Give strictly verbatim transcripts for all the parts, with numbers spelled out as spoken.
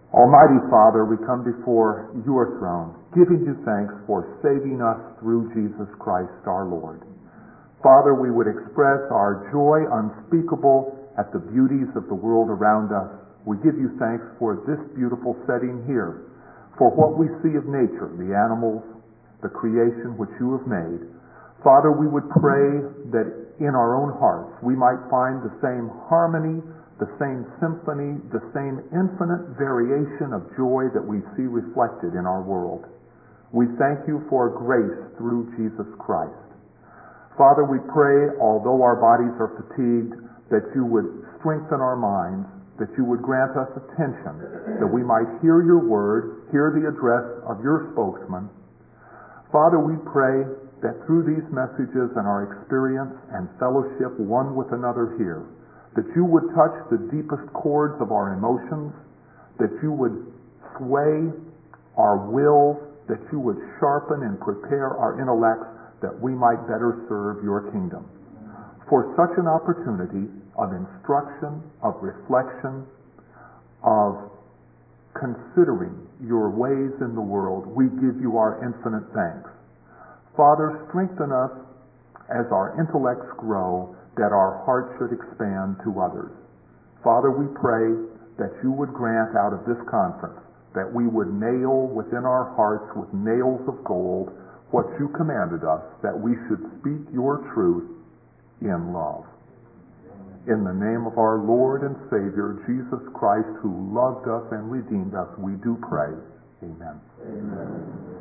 Almighty Father, we come before your throne, giving you thanks for saving us through Jesus Christ our Lord. Father, we would express our joy unspeakable at the beauties of the world around us. We give you thanks for this beautiful setting here, for what we see of nature, the animals, the creation which you have made. Father, we would pray that in our own hearts we might find the same harmony, the same symphony, the same infinite variation of joy that we see reflected in our world. We thank you for grace through Jesus Christ. Father, we pray, although our bodies are fatigued, that you would strengthen our minds, that you would grant us attention, that we might hear your word, hear the address of your spokesman. Father, we pray that through these messages and our experience and fellowship one with another here, that you would touch the deepest chords of our emotions, that you would sway our wills, that you would sharpen and prepare our intellects, that we might better serve your kingdom. For such an opportunity of instruction, of reflection, of considering your ways in the world, we give you our infinite thanks. Father, strengthen us as our intellects grow, that our hearts should expand to others. Father, we pray that you would grant out of this conference that we would nail within our hearts with nails of gold what you commanded us, that we should speak your truth in love. In the name of our Lord and Savior, Jesus Christ, who loved us and redeemed us, we do pray. Amen. Amen.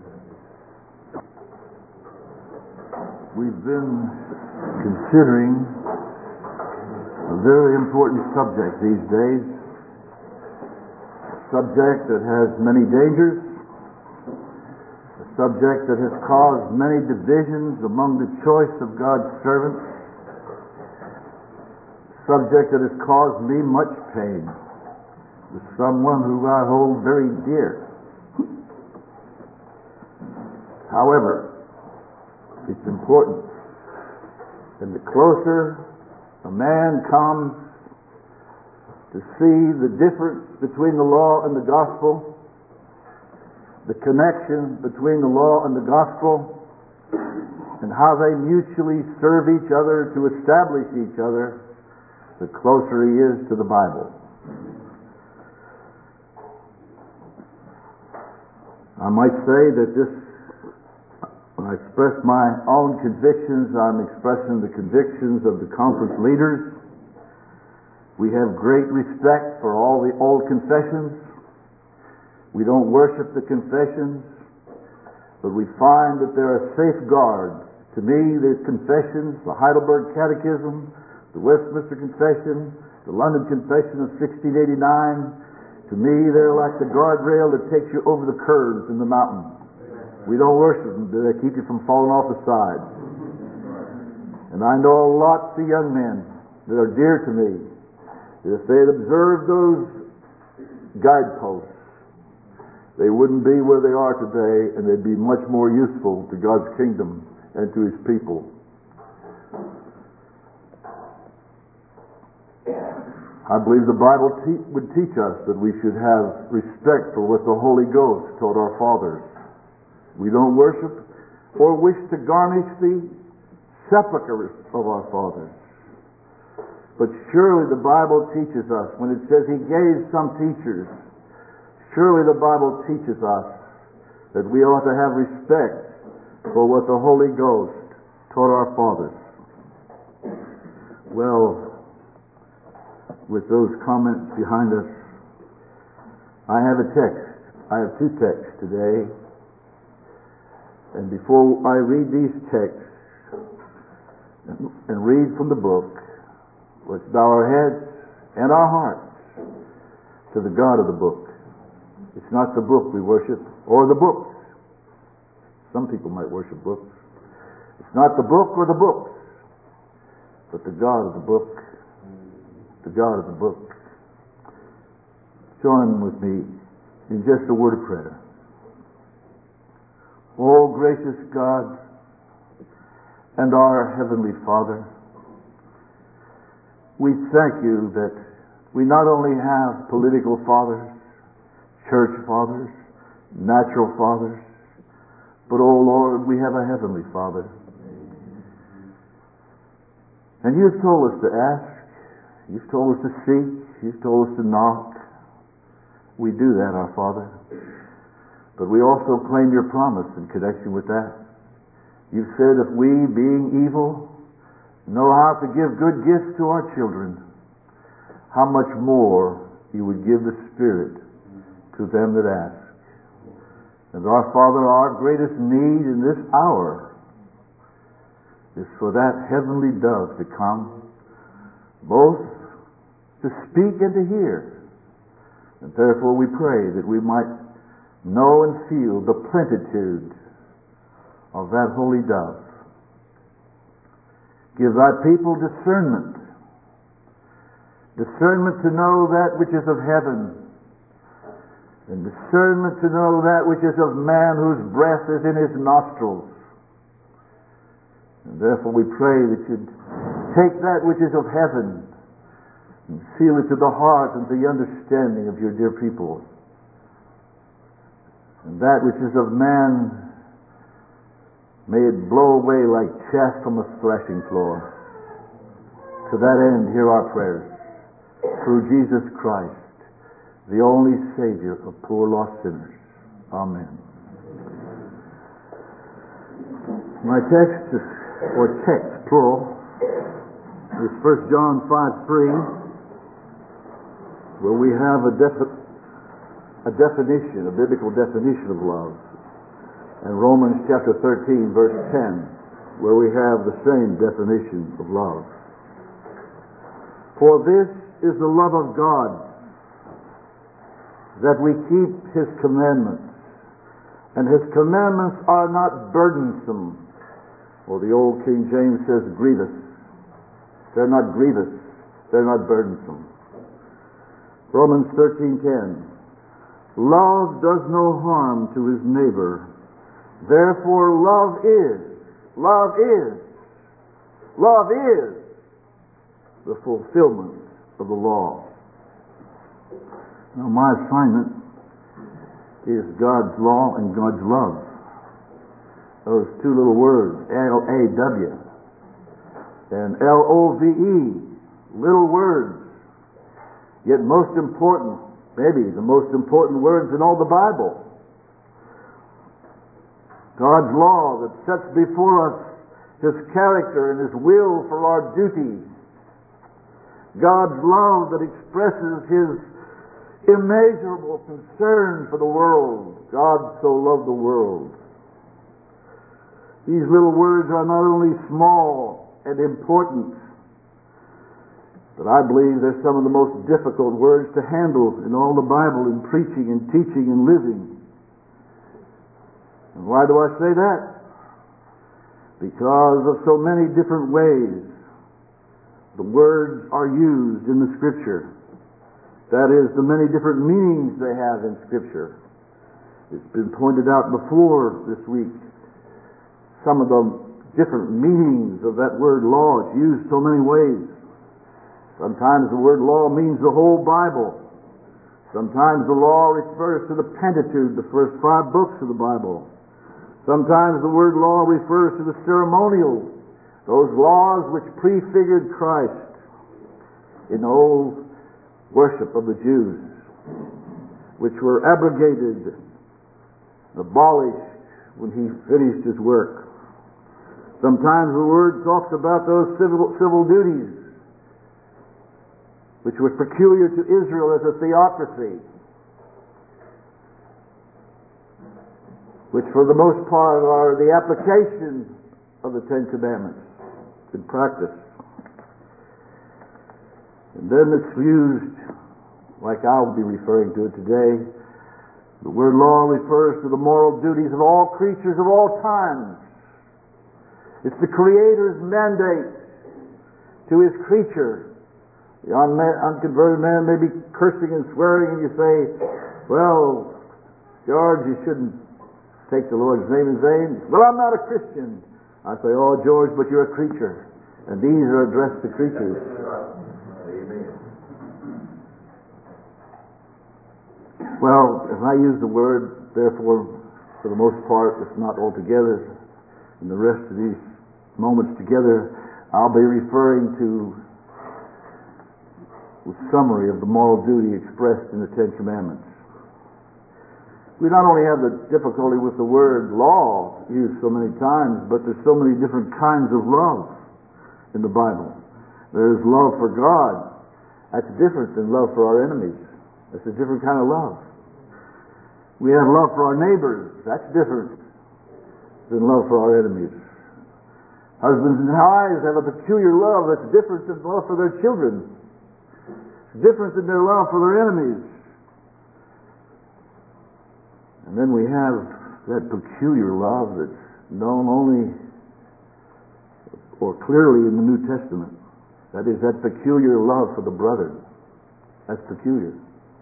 We've been considering a very important subject these days, a subject that has many dangers, a subject that has caused many divisions among the choice of God's servants, a subject that has caused me much pain with someone who I hold very dear. However, it's important. And the closer a man comes to see the difference between the law and the gospel, the connection between the law and the gospel, and how they mutually serve each other to establish each other, the closer he is to the Bible. I might say that this, when I express my own convictions, I'm expressing the convictions of the conference leaders. We have great respect for all the old confessions. We don't worship the confessions, but we find that there are safeguards. To me, the confessions, the Heidelberg Catechism, the Westminster Confession, the London Confession of sixteen eighty-nine, to me they're like the guardrail that takes you over the curves in the mountain. We don't worship them. They keep you from falling off the side. And I know lots of young men that are dear to me, that if they had observed those guideposts, they wouldn't be where they are today, and they'd be much more useful to God's kingdom and to His people. I believe the Bible te- would teach us that we should have respect for what the Holy Ghost taught our fathers. We don't worship or wish to garnish the sepulchre of our fathers. But surely the Bible teaches us, when it says He gave some teachers, surely the Bible teaches us that we ought to have respect for what the Holy Ghost taught our fathers. Well, with those comments behind us, I have a text. I have two texts today. And before I read these texts and read from the book, let's bow our heads and our hearts to the God of the book. It's not the book we worship, or the books. Some people might worship books. It's not the book or the books, but the God of the book. The God of the book. Join with me in just a word of prayer. Oh, gracious God and our Heavenly Father, we thank you that we not only have political fathers, church fathers, natural fathers. But, oh Lord, we have a heavenly Father. And you've told us to ask. You've told us to seek. You've told us to knock. We do that, our Father. But we also claim your promise in connection with that. You've said if we, being evil, know how to give good gifts to our children, how much more you would give the Spirit to them that ask. And our Father, our greatest need in this hour is for that heavenly dove to come, both to speak and to hear. And therefore we pray that we might know and feel the plenitude of that holy dove. Give thy people discernment. Discernment to know that which is of heaven, and discernment to know that which is of man whose breath is in his nostrils. And therefore we pray that you'd take that which is of heaven and seal it to the heart and the understanding of your dear people. And that which is of man, may it blow away like chaff from a threshing floor. To that end, hear our prayers. Through Jesus Christ, the only Savior of poor lost sinners. Amen. My text, is, or text, plural, is First John five three, where we have a, defi- a definition, a biblical definition of love. And Romans chapter thirteen, verse ten, where we have the same definition of love. For this is the love of God, that we keep His commandments. And His commandments are not burdensome. Or the old King James says grievous. They're not grievous. They're not burdensome. Romans thirteen ten. Love does no harm to his neighbor. Therefore love is, love is, love is the fulfillment of the law. Now my assignment is God's law and God's love. Those two little words, L A W and L O V E, little words, yet most important, maybe the most important words in all the Bible. God's law that sets before us His character and His will for our duty. God's love that expresses His immeasurable concern for the world. God so loved the world. These little words are not only small and important, but I believe they're some of the most difficult words to handle in all the Bible in preaching and teaching and living. And why do I say that? Because of so many different ways the words are used in the Scripture. That is, the many different meanings they have in Scripture. It's been pointed out before this week. Some of the different meanings of that word law. It's used so many ways. Sometimes the word law means the whole Bible. Sometimes the law refers to the Pentateuch, the first five books of the Bible. Sometimes the word law refers to the ceremonial, those laws which prefigured Christ in the old worship of the Jews, which were abrogated, abolished when He finished His work. Sometimes the word talks about those civil, civil duties which were peculiar to Israel as a theocracy, which for the most part are the application of the Ten Commandments in practice. And then it's used, like I'll be referring to it today, the word law refers to the moral duties of all creatures of all times. It's the Creator's mandate to His creature. The unconverted man may be cursing and swearing, and you say, well, George, you shouldn't take the Lord's name in vain. Well, I'm not a Christian. I say, oh, George, but you're a creature. And these are addressed to creatures. Amen. Well, if I use the word, therefore, for the most part, if not altogether, in the rest of these moments together, I'll be referring to the summary of the moral duty expressed in the Ten Commandments. We not only have the difficulty with the word law used so many times, but there's so many different kinds of love in the Bible. There's love for God. That's different than love for our enemies. That's a different kind of love. We have love for our neighbors. That's different than love for our enemies. Husbands and wives have a peculiar love that's different than love for their children. It's different than their love for their enemies. And then we have that peculiar love that's known only or clearly in the New Testament. That is that peculiar love for the brother. That's peculiar.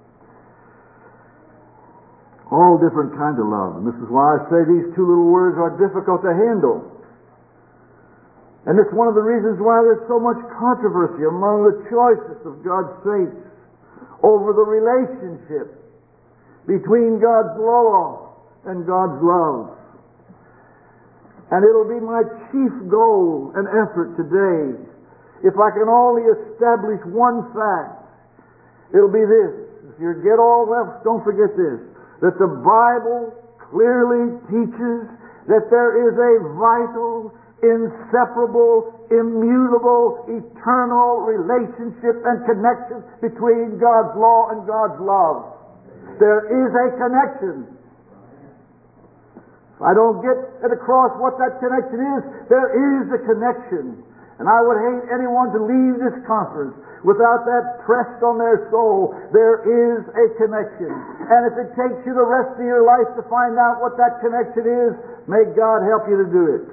All different kinds of love. And this is why I say these two little words are difficult to handle. And it's one of the reasons why there's so much controversy among the choicest of God's saints over the relationship between God's law and God's love. And it'll be my chief goal and effort today, if I can only establish one fact, it'll be this. If you get all else, don't forget this, that the Bible clearly teaches that there is a vital, inseparable, immutable, eternal relationship and connection between God's law and God's love. There is a connection. If I don't get it across what that connection is, there is a connection. And I would hate anyone to leave this conference without that pressed on their soul. There is a connection. And if it takes you the rest of your life to find out what that connection is, may God help you to do it.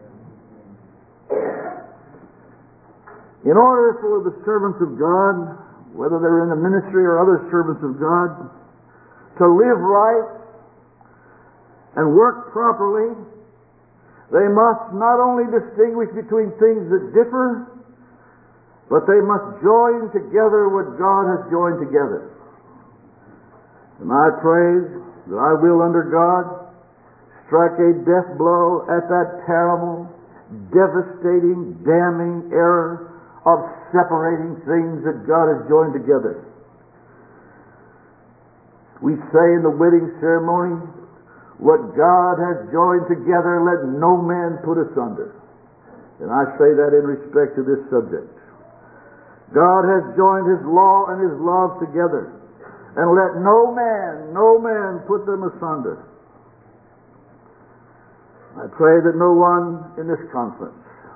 In order for the servants of God, whether they're in the ministry or other servants of God, to live right and work properly, they must not only distinguish between things that differ, but they must join together what God has joined together. And I pray that I will, under God, strike a death blow at that terrible, devastating, damning error of separating things that God has joined together. We say in the wedding ceremony, what God has joined together, let no man put asunder. And I say that in respect to this subject. God has joined His law and His love together, and let no man, no man put them asunder. I pray that no one in this conference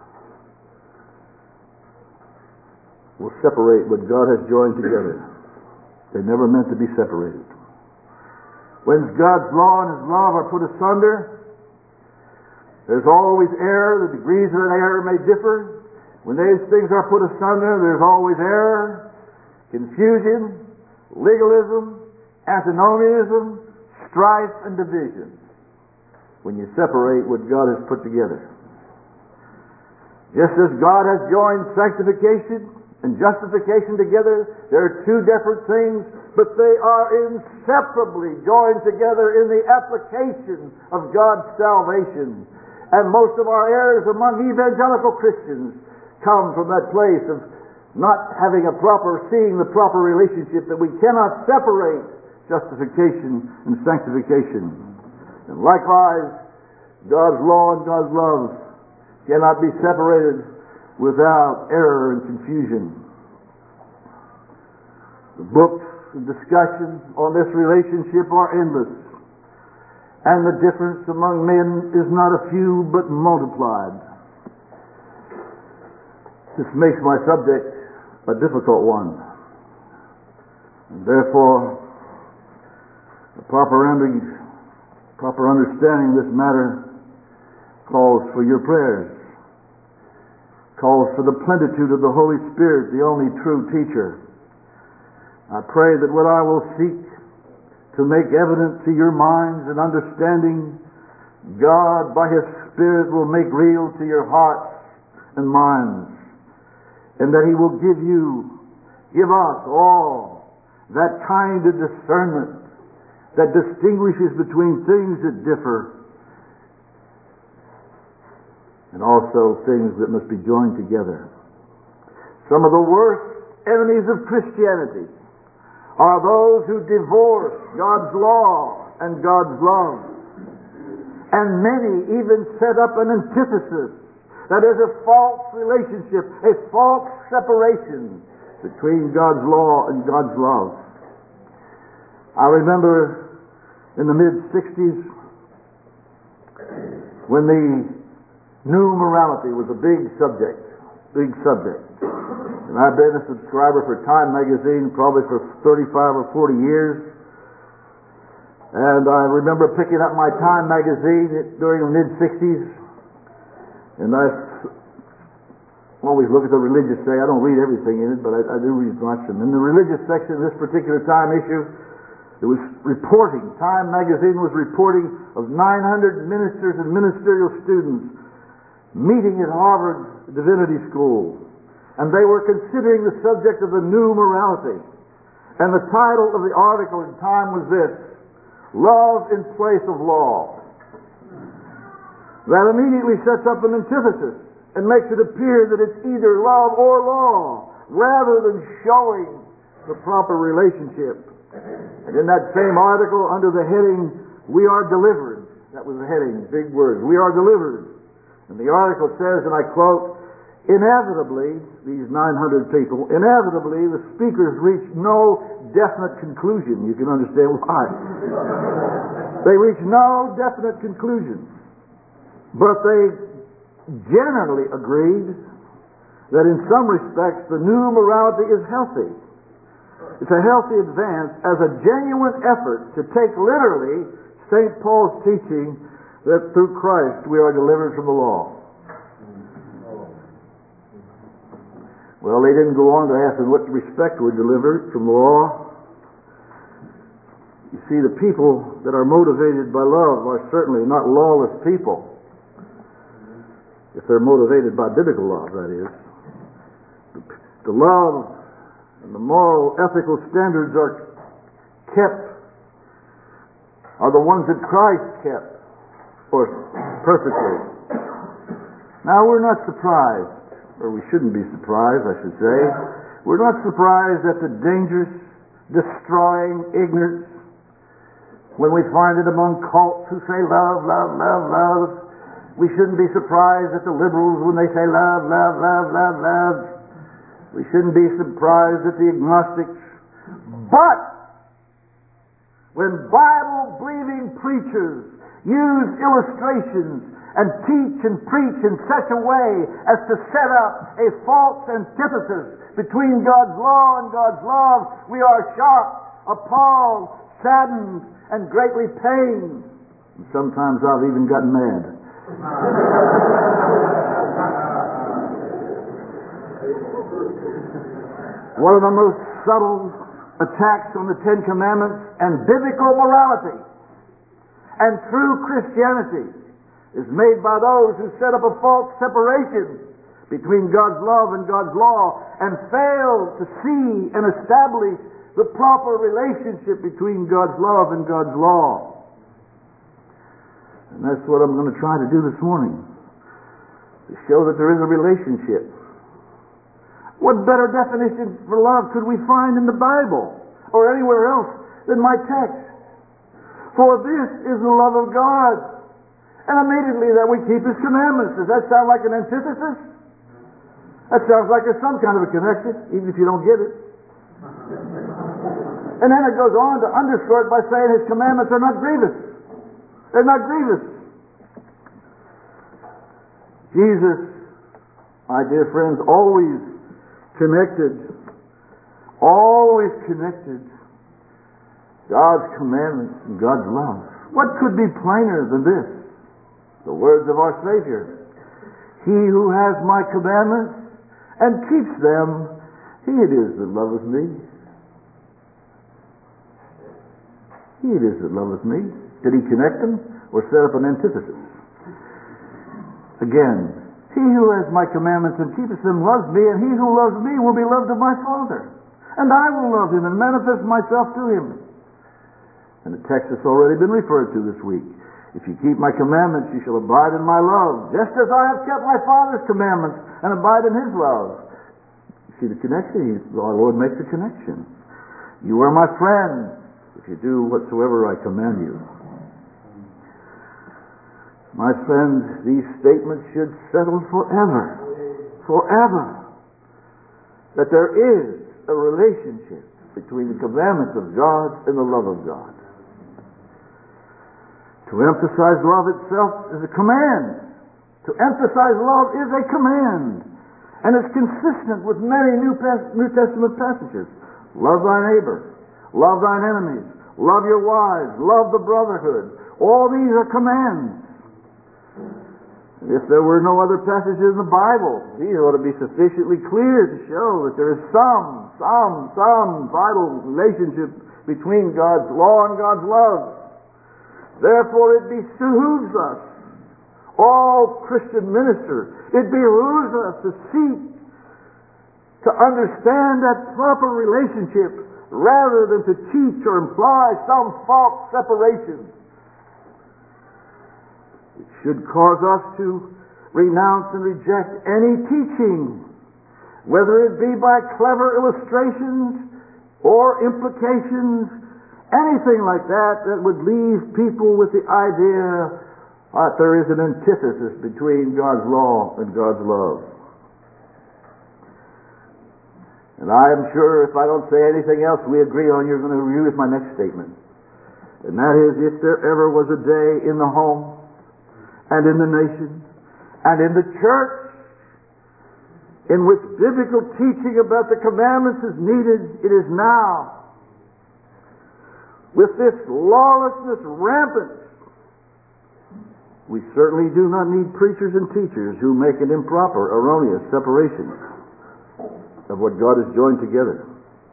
will separate what God has joined together. They never meant to be separated. When God's law and His love are put asunder, there's always error. The degrees of that error may differ. When these things are put asunder, there's always error, confusion, legalism, antinomianism, strife, and division. When you separate what God has put together. Just as God has joined sanctification and justification together, there are two different things, but they are inseparably joined together in the application of God's salvation. And most of our errors among evangelical Christians come from that place of not having a proper, seeing the proper relationship, that we cannot separate justification and sanctification. And likewise, God's law and God's love cannot be separated without error and confusion. The books and discussions on this relationship are endless, and the difference among men is not a few but multiplied. This makes my subject a difficult one, and therefore the proper, under, proper understanding of this matter calls for your prayers, calls for the plenitude of the Holy Spirit, the only true teacher. I pray that what I will seek to make evident to your minds and understanding, God by His Spirit will make real to your hearts and minds, and that He will give you, give us all that kind of discernment that distinguishes between things that differ and also things that must be joined together. Some of the worst enemies of Christianity are those who divorce God's law and God's love. And many even set up an antithesis, that is a false relationship, a false separation between God's law and God's love. I remember in the mid-sixties when the new morality was a big subject, big subject. And I've been a subscriber for Time magazine probably for thirty-five or forty years. And I remember picking up my Time magazine during the mid-sixties, and I always look at the religious section. I don't read everything in it, but I, I do read much. And in the religious section of this particular Time issue, it was reporting, Time magazine was reporting of nine hundred ministers and ministerial students meeting at Harvard Divinity School. And they were considering the subject of the new morality. And the title of the article in Time was this: Love in Place of Law. That immediately sets up an antithesis and makes it appear that it's either love or law, rather than showing the proper relationship. And in that same article, under the heading, "We are delivered," that was the heading, big words, "We are delivered." And the article says, and I quote, "Inevitably, these nine hundred people, inevitably the speakers reach no definite conclusion." You can understand why. They reach no definite conclusion. But they generally agreed that in some respects the new morality is healthy. It's a healthy advance as a genuine effort to take literally Saint Paul's teaching that through Christ we are delivered from the law. Well, they didn't go on to ask in what respect we're delivered from the law. You see, the people that are motivated by love are certainly not lawless people. If they're motivated by biblical love, that is. The love and the moral, ethical standards are kept, are the ones that Christ kept for perfectly. Now, we're not surprised, or we shouldn't be surprised, I should say. We're not surprised at the dangerous, destroying ignorance when we find it among cults who say love, love, love, love. We shouldn't be surprised at the liberals when they say love, love, love, love, love. We shouldn't be surprised at the agnostics. But when Bible-believing preachers use illustrations and teach and preach in such a way as to set up a false antithesis between God's law and God's love, we are shocked, appalled, saddened, and greatly pained. And sometimes I've even gotten mad. One of the most subtle attacks on the Ten Commandments and biblical morality and true Christianity is made by those who set up a false separation between God's love and God's law and fail to see and establish the proper relationship between God's love and God's law. And that's what I'm going to try to do this morning, to show that there is a relationship. What better definition for love could we find in the Bible or anywhere else than my text? For this is the love of God, and immediately that we keep His commandments. Does that sound like an antithesis? That sounds like there's some kind of a connection, even if you don't get it. And then it goes on to underscore it by saying His commandments are not grievous. They're not grievous. Jesus, my dear friends, always connected, always connected God's commandments and God's love. What could be plainer than this? The words of our Savior. He who has my commandments and keeps them, he it is that loveth me. He it is that loveth me. Did He connect them or set up an antithesis? Again, he who has my commandments and keepeth them loves me, and he who loves me will be loved of my Father. And I will love him and manifest myself to him. And the text has already been referred to this week. If you keep my commandments, you shall abide in my love, just as I have kept my Father's commandments and abide in his love. See the connection? Our Lord makes a connection. You are my friends if you do whatsoever I command you. My friends, these statements should settle forever. Forever. That there is a relationship between the commandments of God and the love of God. To emphasize love itself is a command. To emphasize love is a command. And it's consistent with many New, New Testament passages. Love thy neighbor. Love thine enemies. Love your wives. Love the brotherhood. All these are commands. If there were no other passages in the Bible, these ought to be sufficiently clear to show that there is some, some, some vital relationship between God's law and God's love. Therefore, it behooves us, all Christian ministers, it behooves us to seek to understand that proper relationship rather than to teach or imply some false separation. It should cause us to renounce and reject any teaching, whether it be by clever illustrations or implications, anything like that that would leave people with the idea that there is an antithesis between God's law and God's love. And I am sure if I don't say anything else we agree on, you're going to agree with my next statement. And that is, if there ever was a day in the home and in the nation and in the church in which biblical teaching about the commandments is needed, it is now. With this lawlessness rampant, we certainly do not need preachers and teachers who make an improper, erroneous separation of what God has joined together.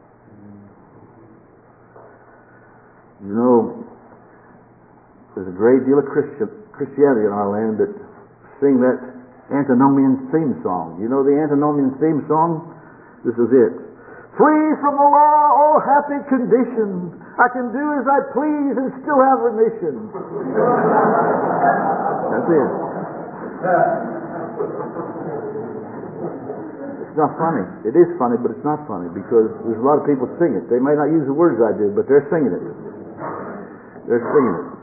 You know, there's a great deal of Christian, Christianity in our land that sing that antinomian theme song. You know the antinomian theme song? This is it. Free from the law, oh happy condition, I can do as I please and still have remission. That's it. It's not funny. It is funny, but it's not funny because there's a lot of people sing it. They may not use the words I did, but they're singing it. They're singing it.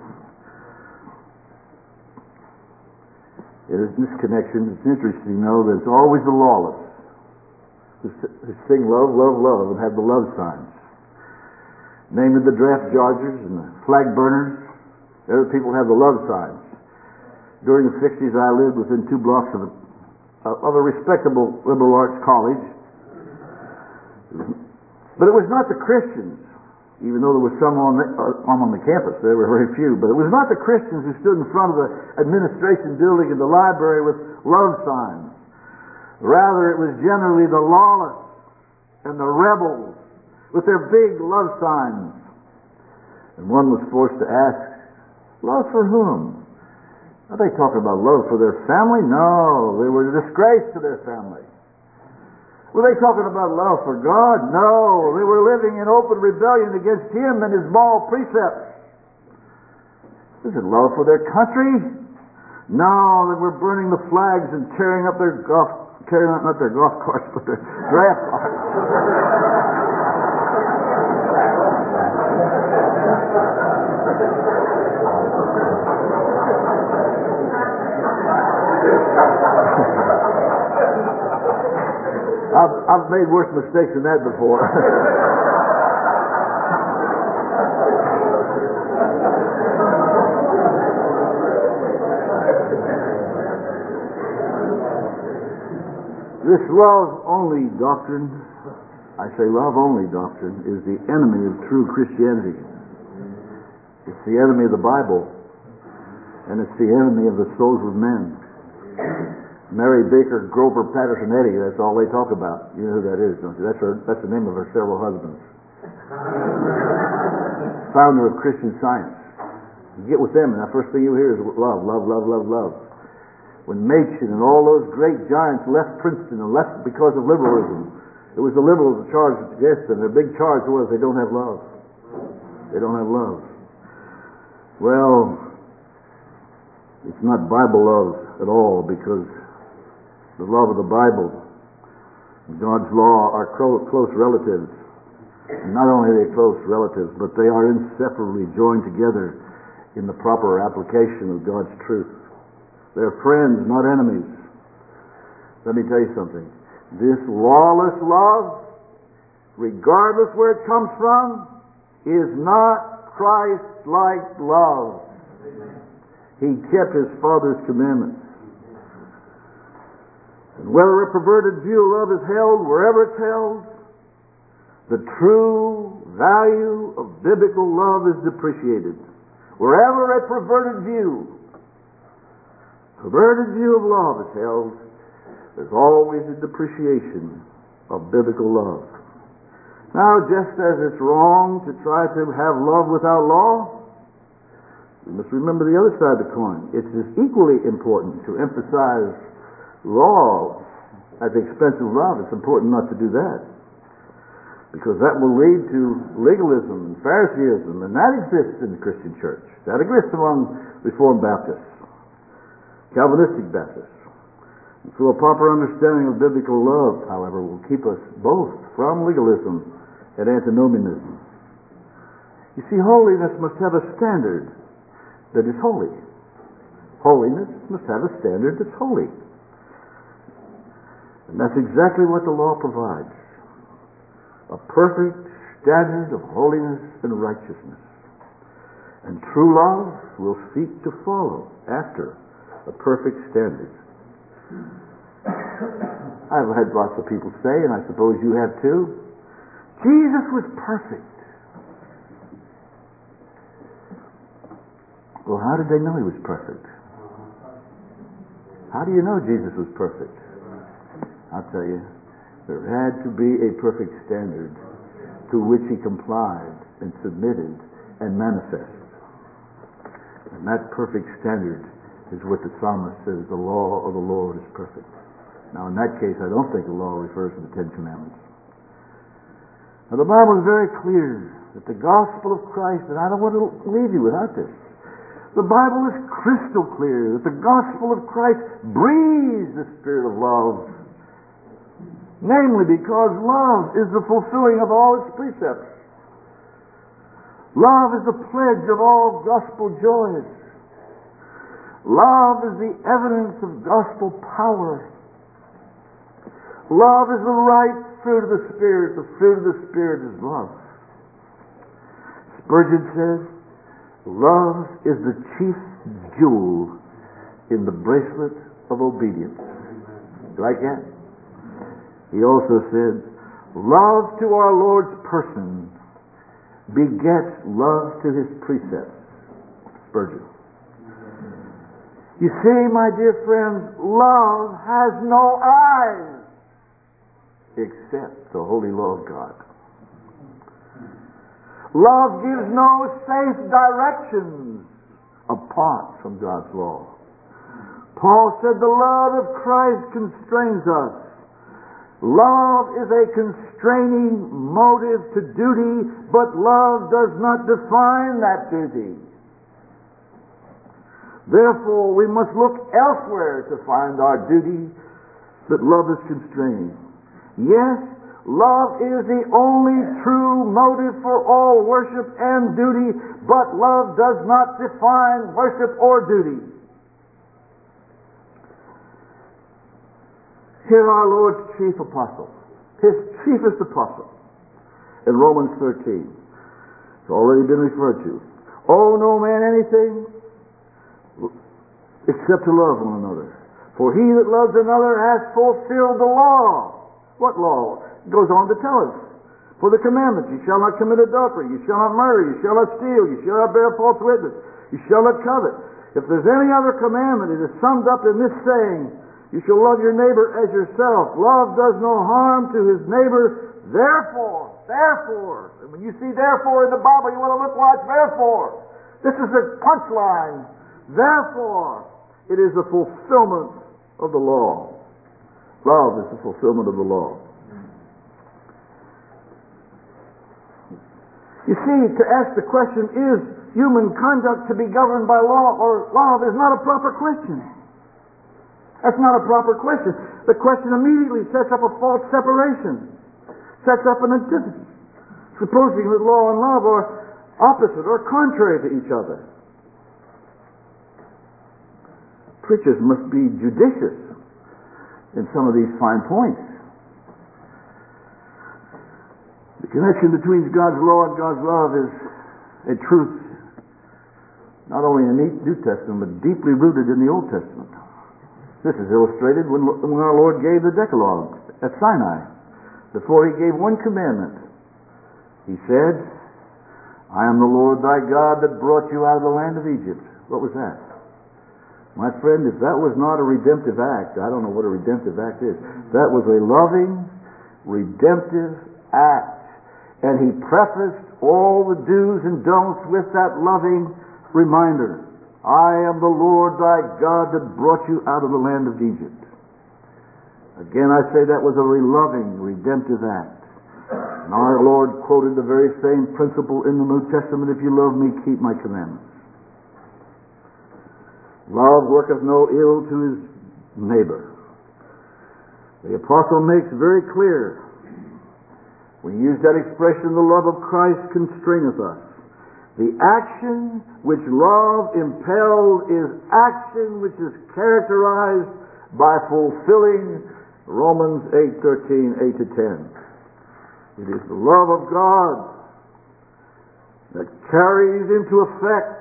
It is in this connection, it's interesting to know that it's always the lawless who sing love, love, love, and have the love signs. Namely the draft dodgers and the flag burners. Other people have the love signs. During the sixties, I lived within two blocks of a, of a respectable liberal arts college. But it was not the Christians, even though there was some on the, uh, on the campus. There were very few. But it was not the Christians who stood in front of the administration building and the library with love signs. Rather, it was generally the lawless and the rebels with their big love signs. And one was forced to ask, love for whom? Are they talking about love for their family? No, they were a disgrace to their family. Were they talking about love for God? No, they were living in open rebellion against Him and His moral precepts. Is it love for their country? No, they were burning the flags and tearing up their golf Carrying out not their golf carts, but their draft carts. I've, I've made worse mistakes than that before. This love-only doctrine, I say love-only doctrine, is the enemy of true Christianity. It's the enemy of the Bible, and it's the enemy of the souls of men. Mary Baker Grover Patterson Eddy, that's all they talk about. You know who that is, don't you? That's her, that's the name of her several husbands. Founder of Christian Science. You get with them, and the first thing you hear is love, love, love, love, love. When Machen and all those great giants left Princeton and left because of liberalism, it was the liberals that charged against them. Their big charge was they don't have love. They don't have love. Well, it's not Bible love at all, because the love of the Bible and God's law are close relatives. And not only are they close relatives, but they are inseparably joined together in the proper application of God's truth. They're friends, not enemies. Let me tell you something. This lawless love, regardless where it comes from, is not Christ-like love. He kept His Father's commandments. And whether a perverted view of love is held, wherever it's held, the true value of biblical love is depreciated. Wherever a perverted view, perverted view of love is held, there's always a depreciation of biblical love. Now, just as it's wrong to try to have love without law, we must remember the other side of the coin. It's as equally important to emphasize law at the expense of love. It's important not to do that, because that will lead to legalism and Phariseeism, and that exists in the Christian church. That exists among Reformed Baptists, Calvinistic Baptists. And so a proper understanding of biblical love, however, will keep us both from legalism and antinomianism. You see, holiness must have a standard that is holy. Holiness must have a standard that's holy. And that's exactly what the law provides. A perfect standard of holiness and righteousness. And true love will seek to follow after a perfect standard. I've had lots of people say, and I suppose you have too, Jesus was perfect. Well, how did they know He was perfect? How do you know Jesus was perfect? I'll tell you, there had to be a perfect standard to which He complied and submitted and manifested. And that perfect standard is what the psalmist says, the law of the Lord is perfect. Now, in that case, I don't think the law refers to the Ten Commandments. Now, the Bible is very clear that the gospel of Christ, and I don't want to leave you without this, the Bible is crystal clear that the gospel of Christ breathes the spirit of love. Namely, because love is the fulfilling of all its precepts. Love is the pledge of all gospel joys. Love is the evidence of gospel power. Love is the right fruit of the Spirit. The fruit of the Spirit is love. Spurgeon says, love is the chief jewel in the bracelet of obedience. You like that? He also said, love to our Lord's person begets love to His precepts. Spurgeon. You see, my dear friends, love has no eyes except the holy law of God. Love gives no safe directions apart from God's law. Paul said the love of Christ constrains us. Love is a constraining motive to duty, but love does not define that duty. Therefore, we must look elsewhere to find our duty that love is constraining. Yes, love is the only true motive for all worship and duty, but love does not define worship or duty. Here our Lord's chief apostle, His chiefest apostle, in Romans thirteen. It's already been referred to. Owe no man anything except to love one another. For he that loves another has fulfilled the law. What law? It goes on to tell us. For the commandments, you shall not commit adultery, you shall not murder, you shall not steal, you shall not bear false witness, you shall not covet. If there's any other commandment, it is summed up in this saying, you shall love your neighbor as yourself. Love does no harm to his neighbor. Therefore, therefore, and when you see therefore in the Bible, you want to look watch therefore. This is the punchline. Therefore, it is the fulfillment of the law. Love is the fulfillment of the law. You see, to ask the question, is human conduct to be governed by law or love is not a proper question. That's not a proper question. The question immediately sets up a false separation, sets up an antithesis, supposing that law and love are opposite or contrary to each other. Preachers must be judicious in some of these fine points. The connection between God's law and God's love is a truth not only in the New Testament, but deeply rooted in the Old Testament. This is illustrated when, when our Lord gave the Decalogue at Sinai. Before He gave one commandment, He said, I am the Lord thy God that brought you out of the land of Egypt. What was that? My friend, if that was not a redemptive act, I don't know what a redemptive act is. That was a loving, redemptive act. And He prefaced all the do's and don'ts with that loving reminder. I am the Lord thy God that brought you out of the land of Egypt. Again, I say that was a loving, redemptive act. And our Lord quoted the very same principle in the New Testament, if you love me, keep my commandments. Love worketh no ill to his neighbor. The apostle makes very clear, we use that expression, the love of Christ constraineth us. The action which love impels is action which is characterized by fulfilling Romans eight thirteen, eight to ten. It is the love of God that carries into effect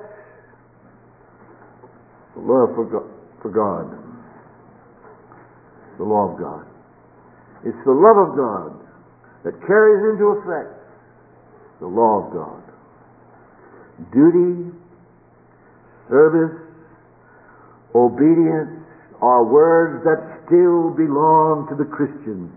the love for God, for God. The law of God. It's the love of God that carries into effect the law of God. Duty, service, obedience are words that still belong to the Christian.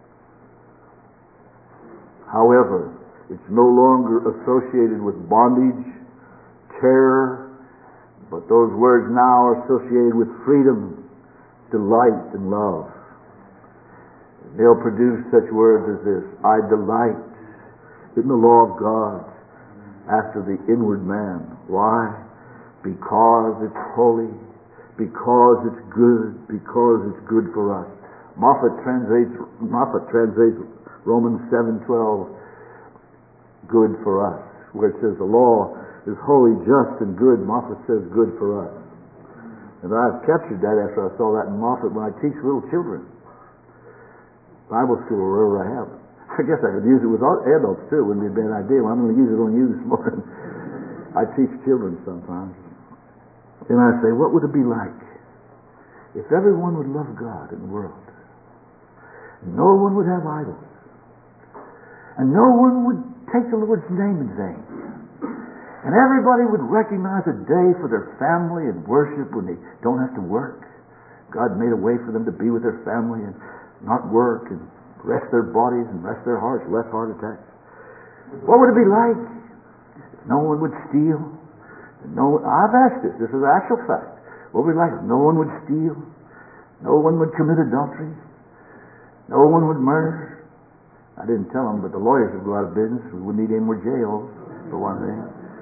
However, it's no longer associated with bondage, terror, but those words now are associated with freedom, delight, and love. They'll produce such words as this: I delight in the law of God after the inward man. Why? Because it's holy, because it's good, because it's good for us. Moffat translates, Moffat translates Romans seven twelve, good for us, where it says the law is holy, just, and good. Moffat says good for us. And I've captured that after I saw that in Moffat when I teach little children. Bible school or wherever I have it. I guess I could use it with adults too. Wouldn't be a bad idea. Well, I'm going to use it on you this morning. I teach children sometimes. And I say, what would it be like if everyone would love God in the world? No one would have idols. And no one would take the Lord's name in vain. And everybody would recognize a day for their family and worship when they don't have to work. God made a way for them to be with their family and not work and rest their bodies and rest their hearts, less heart attacks. What would it be like if no one would steal? No, I've asked this. This is an actual fact. What would it be like if no one would steal? No one would commit adultery? No one would murder? I didn't tell them, but the lawyers would go out of business. We wouldn't need any more jails, for one thing.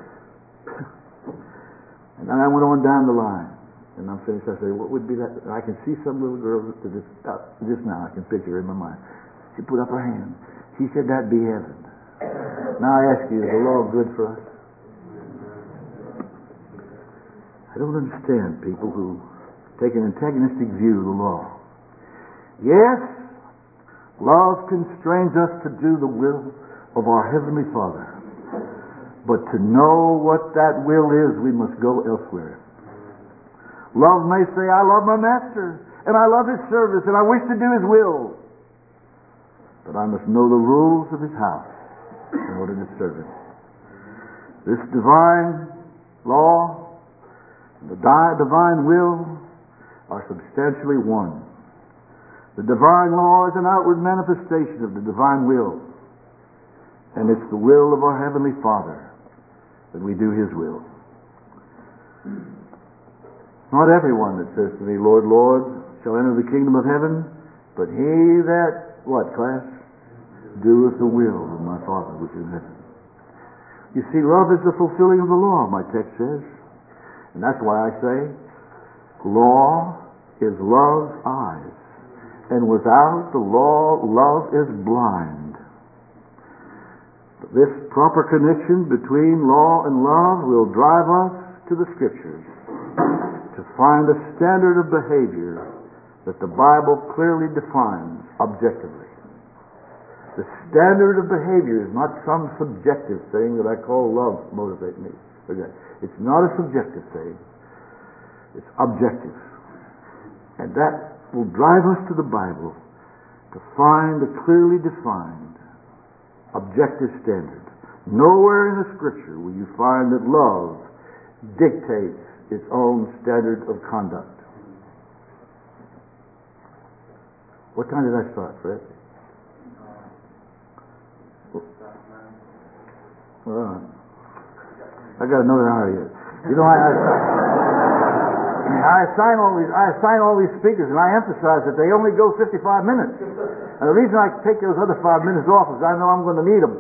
And then I went on down the line. And I'm finished. I say, what would be that? I can see some little girl to this, uh, just now. I can picture her in my mind. She put up her hand. She said, that'd be heaven. Now I ask you, is the law good for us? I don't understand people who take an antagonistic view of the law. Yes, love constrains us to do the will of our Heavenly Father. But to know what that will is, we must go elsewhere. Love may say, I love my master, and I love his service, and I wish to do his will. But I must know the rules of his house in order to serve him. This divine law and the divine will are substantially one. The divine law is an outward manifestation of the divine will. And it's the will of our Heavenly Father that we do his will. Not everyone that says to me, Lord, Lord, shall enter the kingdom of heaven, but he that, what, class? Doeth the will of my Father which is in heaven. You see, love is the fulfilling of the law, my text says. And that's why I say, law is love's eyes. And without the law, love is blind. This proper connection between law and love will drive us to the Scriptures to find a standard of behavior that the Bible clearly defines objectively. The standard of behavior is not some subjective thing that I call love motivate me. It's not a subjective thing. It's objective. And that will drive us to the Bible to find a clearly defined objective standard. Nowhere in the Scripture will you find that love dictates its own standard of conduct. What time did I start, Fred? Well, I got another hour yet. You know, I, I, I assign all these I assign all these speakers, and I emphasize that they only go fifty-five minutes. And the reason I take those other five minutes off is I know I'm going to need them.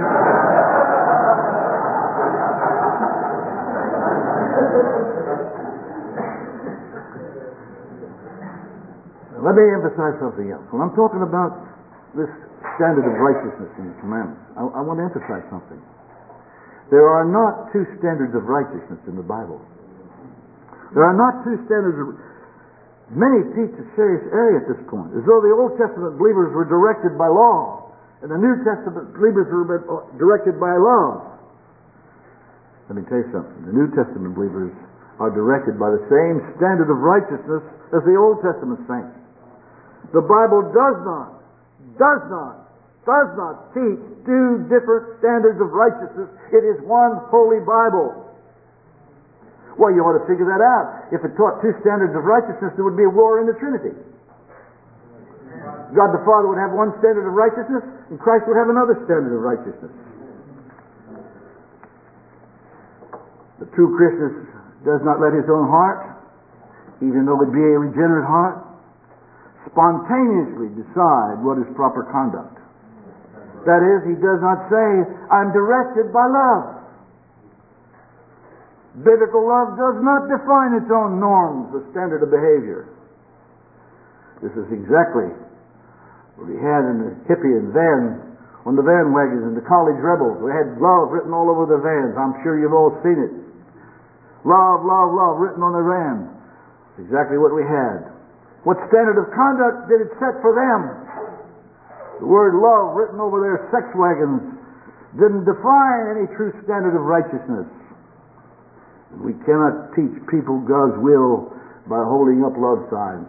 Let me emphasize something else. When I'm talking about this standard of righteousness in the commandments, I, I want to emphasize something. There are not two standards of righteousness in the Bible. There are not two standards of... Many teach a serious area at this point, as though the Old Testament believers were directed by law, and the New Testament believers were directed by love. Let me tell you something. The New Testament believers are directed by the same standard of righteousness as the Old Testament saints. The Bible does not, does not, does not teach two different standards of righteousness. It is one holy Bible. Well, you ought to figure that out. If it taught two standards of righteousness, there would be a war in the Trinity. God the Father would have one standard of righteousness, and Christ would have another standard of righteousness. The true Christian does not let his own heart, even though it be a regenerate heart, spontaneously decide what is proper conduct. That is, he does not say, I'm directed by love. Biblical love does not define its own norms, the standard of behavior. This is exactly what we had in the hippie and van, on the van wagons and the college rebels. We had love written all over their vans. I'm sure you've all seen it. Love, love, love written on their van. Exactly what we had. What standard of conduct did it set for them? The word love written over their sex wagons didn't define any true standard of righteousness. We cannot teach people God's will by holding up love signs.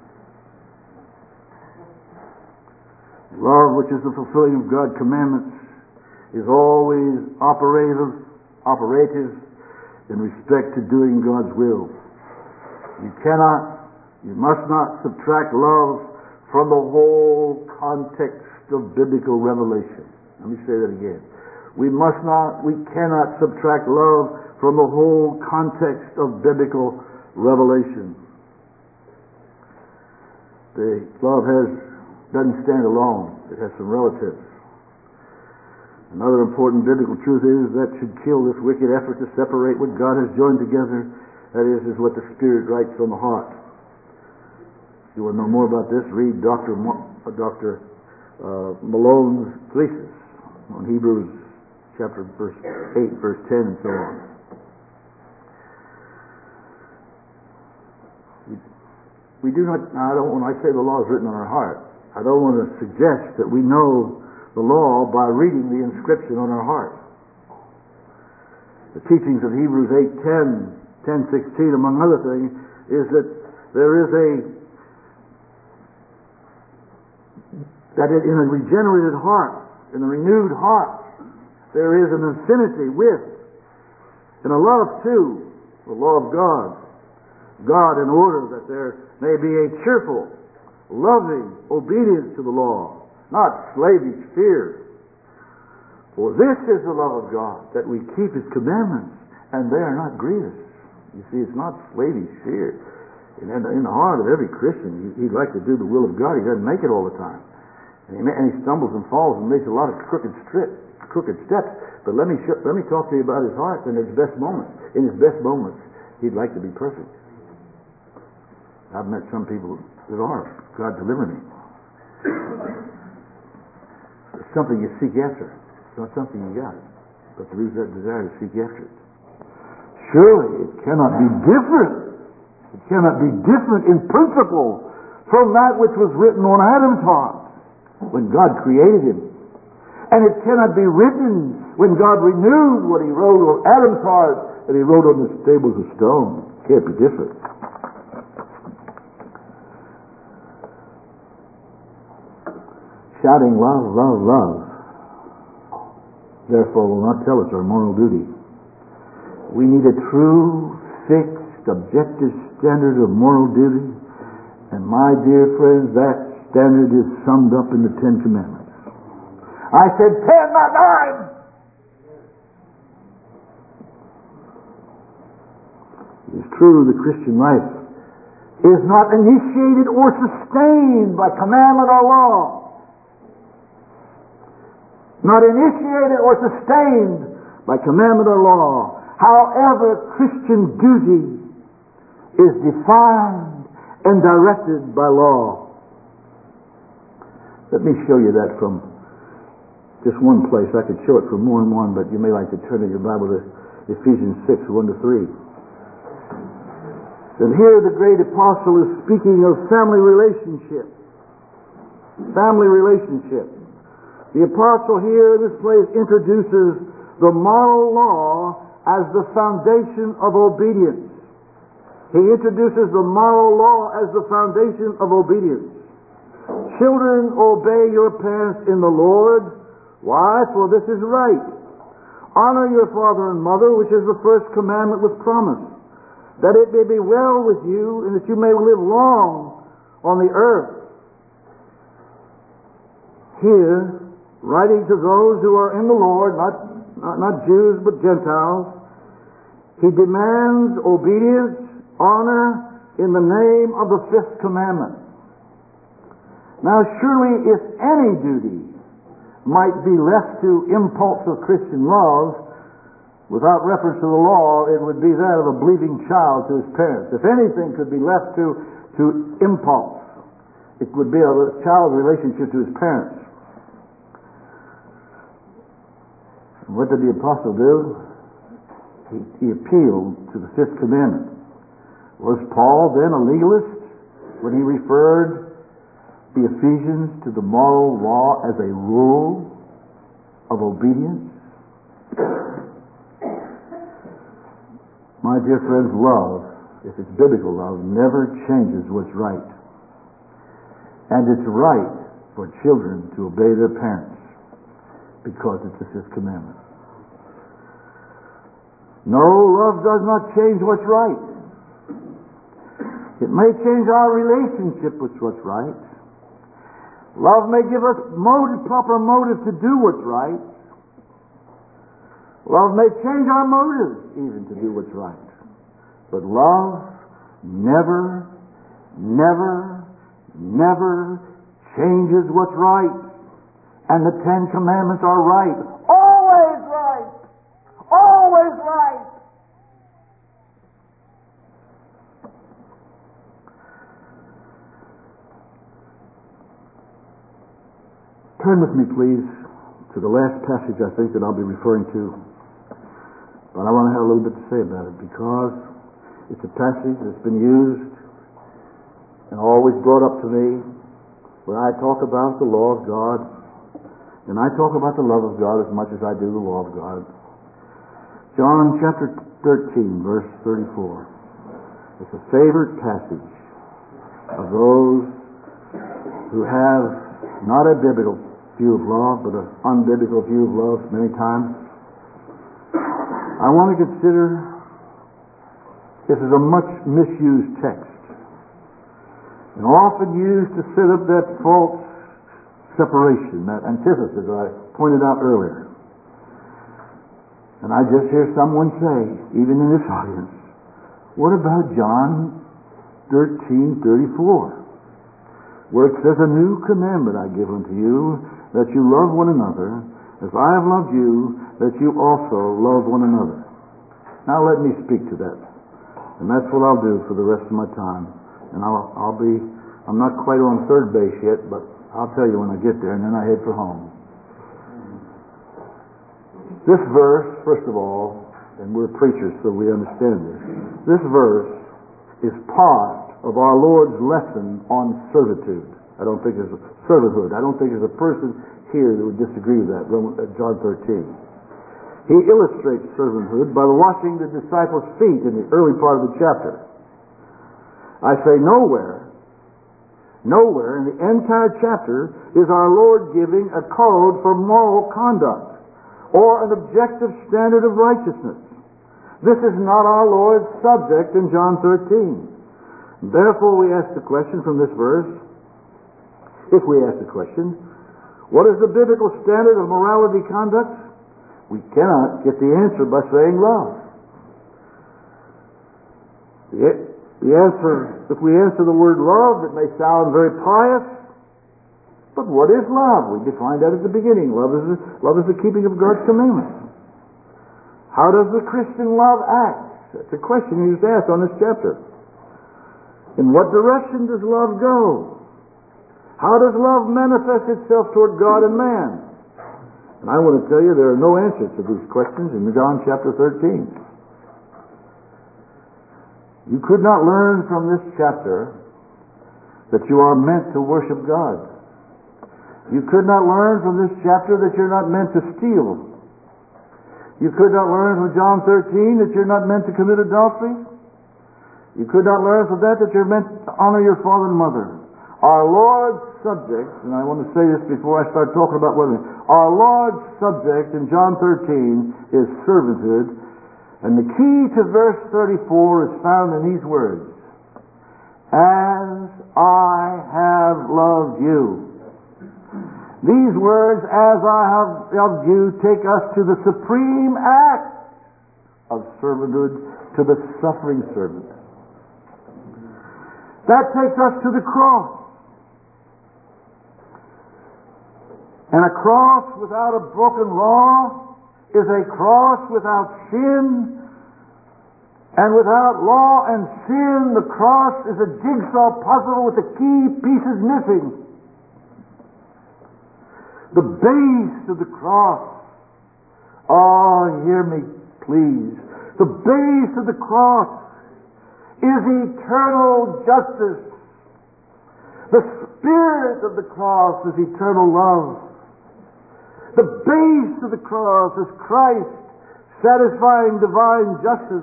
Love, which is the fulfilling of God's commandments, is always operative, operative in respect to doing God's will. You cannot, you must not subtract love from the whole context of biblical revelation. Let me say that again. We must not, we cannot subtract love from the whole context of biblical revelation. The love has doesn't stand alone. It has some relatives. Another important biblical truth is that should kill this wicked effort to separate what God has joined together. That is, is what the Spirit writes on the heart. If you want to know more about this, read Doctor Mo- uh, Doctor Uh, Malone's thesis on Hebrews chapter verse eight, verse ten, and so on. We, we do not. I don't. When I say the law is written on our heart, I don't want to suggest that we know the law by reading the inscription on our heart. The teachings of Hebrews eight, ten, ten, sixteen, among other things, is that there is a that in a regenerated heart, in a renewed heart, there is an affinity with and a love to the law of God. God, in order that there may be a cheerful, loving obedience to the law, not slavish fear. For this is the love of God, that we keep His commandments, and they are not grievous. You see, it's not slavish fear. In the heart of every Christian, he'd like to do the will of God. He doesn't make it all the time. And he, and he stumbles and falls and makes a lot of crooked trip, crooked steps. But let me sh- let me talk to you about his heart in his best moments. In his best moments, he'd like to be perfect. I've met some people that are. God deliver me. It's something you seek after. It's not something you got. But there is that desire to seek after it. Surely it cannot be different. It cannot be different in principle from that which was written on Adam's heart when God created him. And it cannot be written when God renewed what he wrote on Adam's heart that he wrote on the tables of stone. It can't be different. Shouting love, love, love, therefore will not tell us our moral duty. We need a true, fixed, objective standard of moral duty. And my dear friends, that standard is summed up in the Ten Commandments. I said ten, not nine! It is true the Christian life is not initiated or sustained by commandment or law. Not initiated or sustained by commandment or law. However, Christian duty is defined and directed by law. Let me show you that from just one place. I could show it from more than one, but you may like to turn in your Bible to Ephesians six, one to three. And here the great apostle is speaking of family relationship. Family relationship. The apostle here in this place introduces the moral law as the foundation of obedience. He introduces the moral law as the foundation of obedience. Children, obey your parents in the Lord. Why? For this is right. Honor your father and mother, which is the first commandment with promise, that it may be well with you and that you may live long on the earth. Here, writing to those who are in the Lord, not, not, not Jews but Gentiles, he demands obedience, honor in the name of the fifth commandment. Now surely if any duty might be left to impulse of Christian love, without reference to the law, it would be that of a believing child to his parents. If anything could be left to, to impulse, it would be a child's relationship to his parents. And what did the apostle do? He, he appealed to the fifth commandment. Was Paul then a legalist when he referred the Ephesians to the moral law as a rule of obedience? My dear friends, love, if it's biblical love, never changes what's right. And it's right for children to obey their parents because it's the fifth commandment. No, love does not change what's right. It may change our relationship with what's right. Love may give us motive, proper motive to do what's right. Love may change our motives even to do what's right. But love never, never, never changes what's right. And the Ten Commandments are right. Always right! Always right! Turn with me, please, to the last passage I think that I'll be referring to. But I want to have a little bit to say about it because it's a passage that's been used and always brought up to me when I talk about the law of God, and I talk about the love of God as much as I do the law of God. John chapter thirteen, verse thirty-four. It's a favorite passage of those who have not a biblical view of love, but an unbiblical view of love many times. I want to consider this is a much misused text and often used to set up that false separation, that antithesis that I pointed out earlier. And I just hear someone say, even in this audience, what about John thirteen thirty-four, where it says, a new commandment I give unto you, that you love one another as I have loved you, that you also love one another. Now let me speak to that. And that's what I'll do for the rest of my time. And I'll, I'll be, I'm not quite on third base yet, but I'll tell you when I get there, and then I head for home. This verse, first of all, and we're preachers so we understand this, this verse is part of our Lord's lesson on servitude. I don't think there's a servanthood. I don't think there's a person here that would disagree with that, John thirteen. He illustrates servanthood by washing the disciples' feet in the early part of the chapter. I say nowhere, nowhere in the entire chapter is our Lord giving a code for moral conduct or an objective standard of righteousness. This is not our Lord's subject in John thirteen. Therefore we ask the question from this verse, if we ask the question, what is the biblical standard of morality conduct? We cannot get the answer by saying love. The, the answer, if we answer the word love, it may sound very pious, but what is love? We defined that at the beginning. Love is the, love is the keeping of God's commandments. How does the Christian love act? That's a question he's asked on this chapter. In what direction does love go? How does love manifest itself toward God and man? And I want to tell you there are no answers to these questions in John chapter thirteen. You could not learn from this chapter that you are meant to worship God. You could not learn from this chapter that you're not meant to steal. You could not learn from John thirteen that you're not meant to commit adultery. You could not learn from that that you're meant to honor your father and mother. Our Lord's subject, and I want to say this before I start talking about women, our Lord's subject in John thirteen is servanthood, and the key to verse thirty-four is found in these words: as I have loved you. These words, as I have loved you, take us to the supreme act of servanthood, to the suffering servant. That takes us to the cross. And a cross without a broken law is a cross without sin. And without law and sin, the cross is a jigsaw puzzle with the key pieces missing. The base of the cross, oh, hear me please, the base of the cross is eternal justice. The spirit of the cross is eternal love. The base of the cross is Christ satisfying divine justice.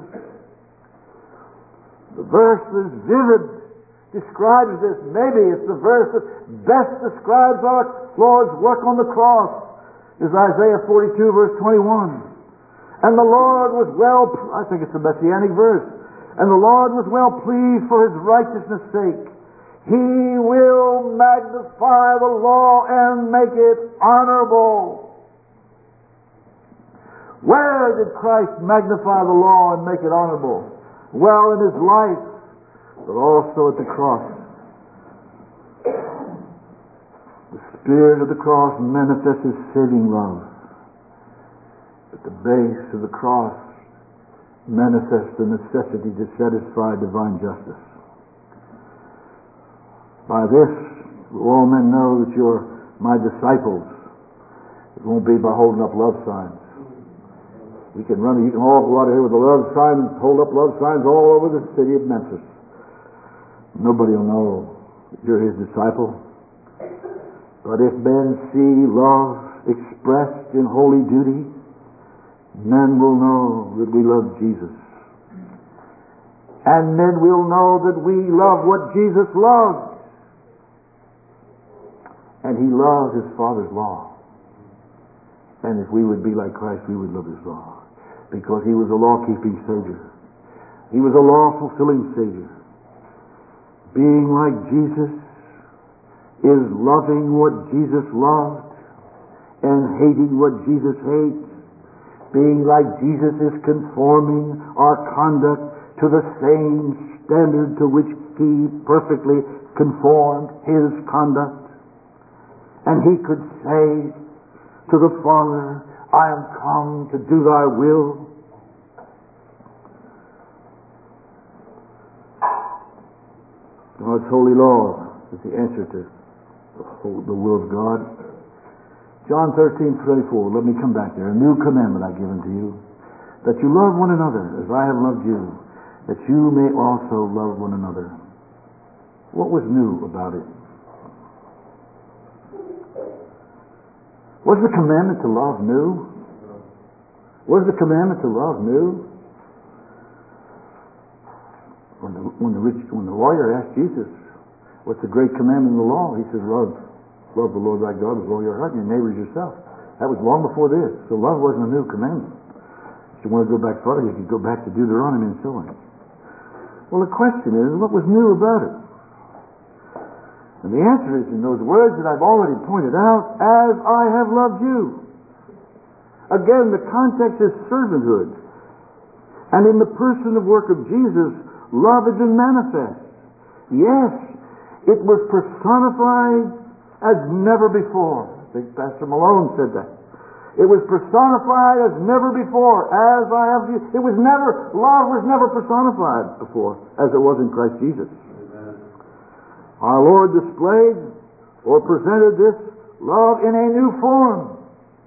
The verse is vivid, describes this. Maybe it's the verse that best describes our Lord's work on the cross, is Isaiah forty-two verse twenty-one. And the Lord was well, I think it's a messianic verse, and the Lord was well pleased for His righteousness' sake. He will magnify the law and make it honorable. Where did Christ magnify the law and make it honorable? Well, in His life, but also at the cross. The Spirit of the cross manifests His saving love. At the base of the cross manifests the necessity to satisfy divine justice. By this, all men know that you're my disciples. It won't be by holding up love signs. You can run, you can all go out of here with a love sign and hold up love signs all over the city of Memphis. Nobody will know that you're His disciple. But if men see love expressed in holy duty, men will know that we love Jesus. And men will know that we love what Jesus loved. And He loved His Father's law. And if we would be like Christ, we would love His law. Because He was a law-keeping Savior. He was a law-fulfilling Savior. Being like Jesus is loving what Jesus loved and hating what Jesus hates. Being like Jesus is conforming our conduct to the same standard to which He perfectly conformed His conduct. And He could say to the Father, I am come to do thy will. God's holy law is the answer to the, whole, the will of God. John thirteen twenty-four, let me come back there. A new commandment I give unto you, that you love one another as I have loved you, that you may also love one another. What was new about it? Was the commandment to love new? Was the commandment to love new? When the, when the rich, when the lawyer asked Jesus, what's the great commandment in the law? He says, love. Love the Lord thy God with all your heart and your neighbor as yourself. That was long before this. So love wasn't a new commandment. If you want to go back further, you could go back to Deuteronomy and so on. Well, the question is, what was new about it? And the answer is in those words that I've already pointed out, as I have loved you. Again, the context is servanthood. And in the person and work of Jesus, love is manifest. Yes, it was personified as never before. I think Pastor Malone said that. It was personified as never before, as I have you. It was never, love was never personified before, as it was in Christ Jesus. Amen. Our Lord displayed or presented this love in a new form.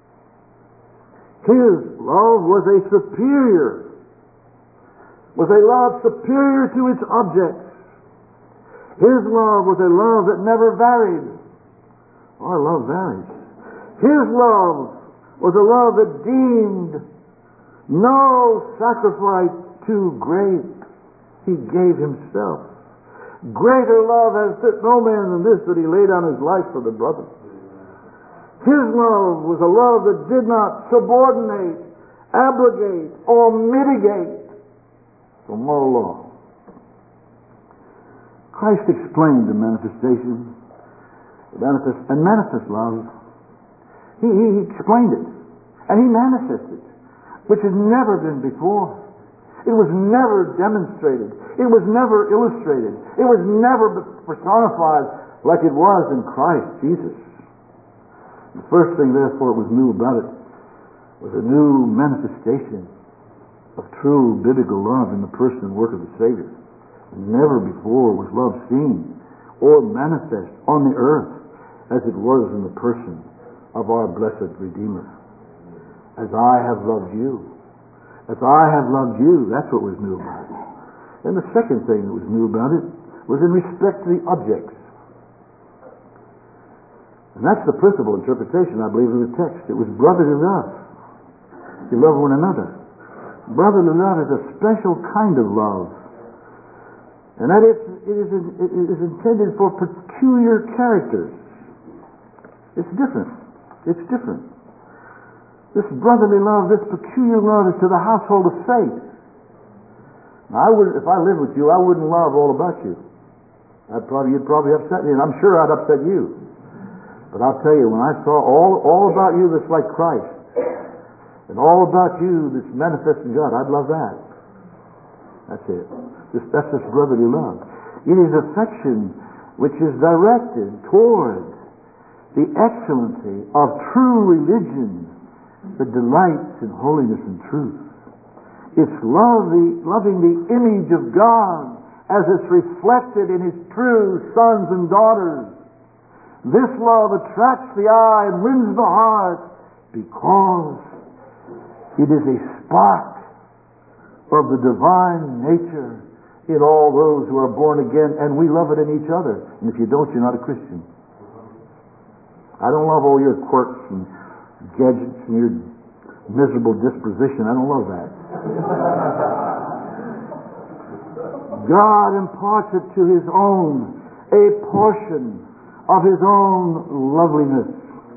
His love was a superior, was a love superior to its objects. His love was a love that never varied. Our love varies. His love was a love that deemed no sacrifice too great. He gave himself. Greater love has no man than this, that he laid down his life for the brother. His love was a love that did not subordinate, abrogate, or mitigate the moral law. Christ explained the manifestation Manifest, and manifest love. He, he explained it. And he manifested it, which had never been before. It was never demonstrated. It was never illustrated. It was never personified like it was in Christ Jesus. The first thing, therefore, was new about it was a new manifestation of true biblical love in the person and work of the Savior. Never before was love seen or manifest on the earth as it was in the person of our blessed Redeemer. As I have loved you. As I have loved you. That's what was new about it. And the second thing that was new about it was in respect to the objects. And that's the principal interpretation, I believe, of the text. It was brotherly love. You love one another. Brotherly love is a special kind of love. And that is, it is, it is intended for peculiar characters. It's different. It's different. This brotherly love, this peculiar love is to the household of faith. Now, I would, if I lived with you, I wouldn't love all about you. I'd probably, you'd probably upset me, and I'm sure I'd upset you. But I'll tell you, when I saw all, all about you that's like Christ, and all about you that's manifest in God, I'd love that. That's it. This, that's this brotherly love. It is affection which is directed toward the excellency of true religion that delights in holiness and truth. It's love the, loving the image of God as it's reflected in His true sons and daughters. This love attracts the eye and wins the heart because it is a spark of the divine nature in all those who are born again, and we love it in each other. And if you don't, you're not a Christian. I don't love all your quirks and gadgets and your miserable disposition. I don't love that. God imparts it to His own, a portion of His own loveliness.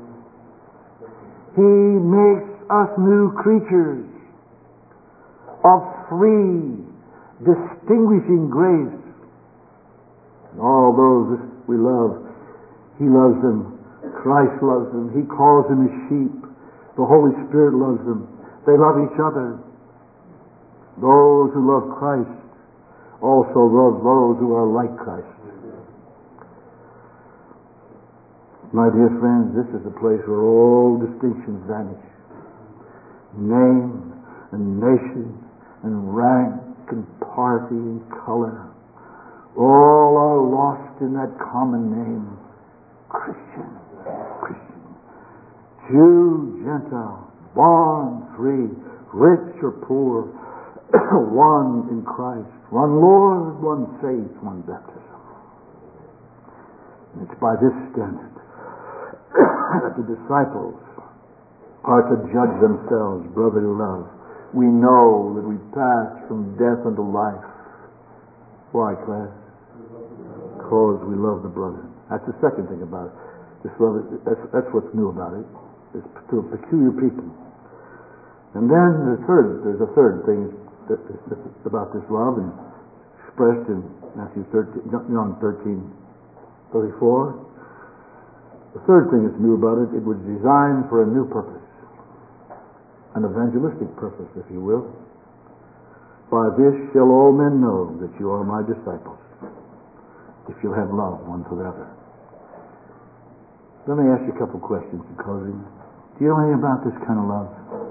He makes us new creatures of free, distinguishing grace. And all those we love, He loves them. Christ loves them. He calls them His sheep. The Holy Spirit loves them. They love each other. Those who love Christ also love those who are like Christ. My dear friends, this is a place where all distinctions vanish. Name and nation and rank and party and color, all are lost in that common name, Christian. Christian. Jew, Gentile, bond, free, rich or poor, one in Christ, one Lord, one faith, one baptism. And it's by this standard that the disciples are to judge themselves, brotherly love. We know that we pass from death unto life. Why, class? Because we love the brother. That's the second thing about it. This love, that's, that's what's new about it. It's to a peculiar people. And then the third, there's a third thing that, that, about this love, and expressed in Matthew thirteen, John thirteen, thirty-four. The third thing that's new about it, it was designed for a new purpose, an evangelistic purpose, if you will. By this shall all men know that you are my disciples, if you have love one for the other. Let me ask you a couple questions in closing. Do you know anything about this kind of love?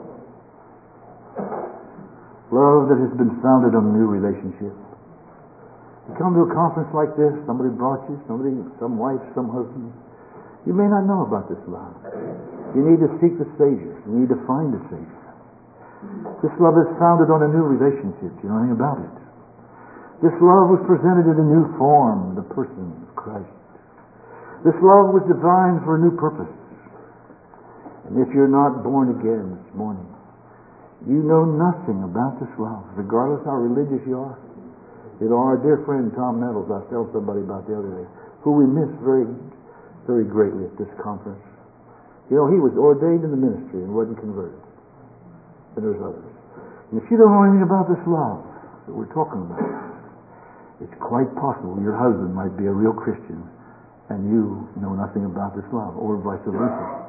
Love that has been founded on a new relationship. You come to a conference like this, somebody brought you, somebody, some wife, some husband. You may not know about this love. You need to seek the Savior. You need to find the Savior. This love is founded on a new relationship. Do you know anything about it? This love was presented in a new form, the person of Christ. This love was designed for a new purpose. And if you're not born again this morning, you know nothing about this love, regardless how religious you are. You know, our dear friend Tom Nettles, I was telling somebody about the other day, who we miss very, very greatly at this conference. You know, he was ordained in the ministry and wasn't converted. And there's others. And if you don't know anything about this love that we're talking about, it's quite possible your husband might be a real Christian and you know nothing about this love, or vice versa.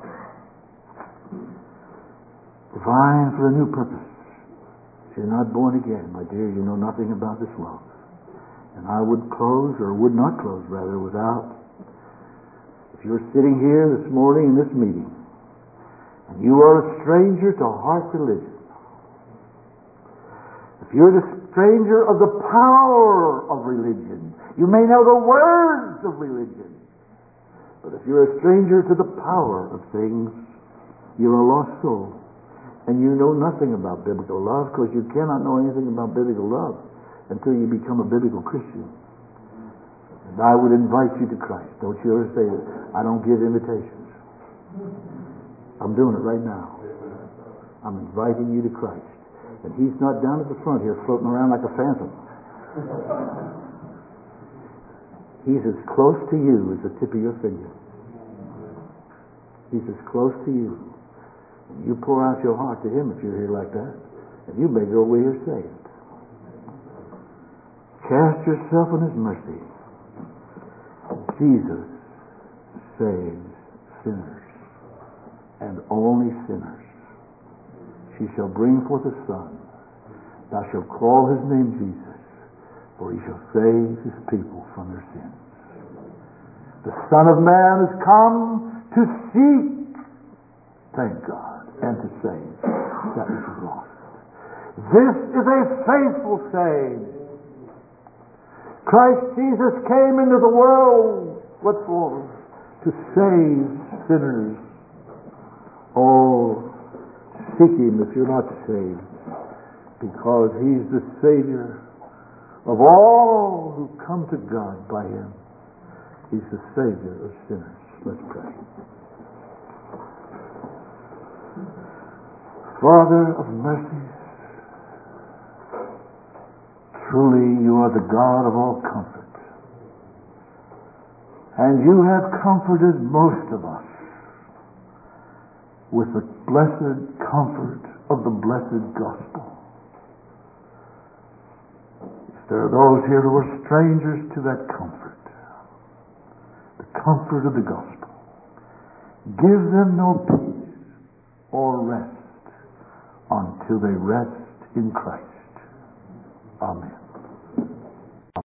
Divine for a new purpose. If you're not born again, my dear, you know nothing about this love. And I would close, or would not close rather, without, if you're sitting here this morning in this meeting, and you are a stranger to heart religion, if you're the stranger of the power of religion, you may know the words of religion, but if you're a stranger to the power of things, you're a lost soul. And you know nothing about biblical love, because you cannot know anything about biblical love until you become a biblical Christian. And I would invite you to Christ. Don't you ever say that. I don't give invitations. I'm doing it right now. I'm inviting you to Christ. And He's not down at the front here floating around like a phantom. He's as close to you as the tip of your finger. He's as close to you. You pour out your heart to Him if you're here like that, and you may go away here saved. Cast yourself on His mercy. Jesus saves sinners, and only sinners. She shall bring forth a son. Thou shalt call His name Jesus, for He shall save His people from their sins. The Son of Man has come to seek, thank God, and to save that which is lost. This is a faithful saying. Christ Jesus came into the world, what for? To save sinners. Oh, seek Him if you're not saved, because He's the Savior of all who come to God by Him. He's the Savior of sinners. Let's pray. Father of mercies, truly you are the God of all comfort. And you have comforted most of us with the blessed comfort of the blessed gospel. If there are those here who are strangers to that comfort, the comfort of the gospel, give them no peace or rest until they rest in Christ. Amen.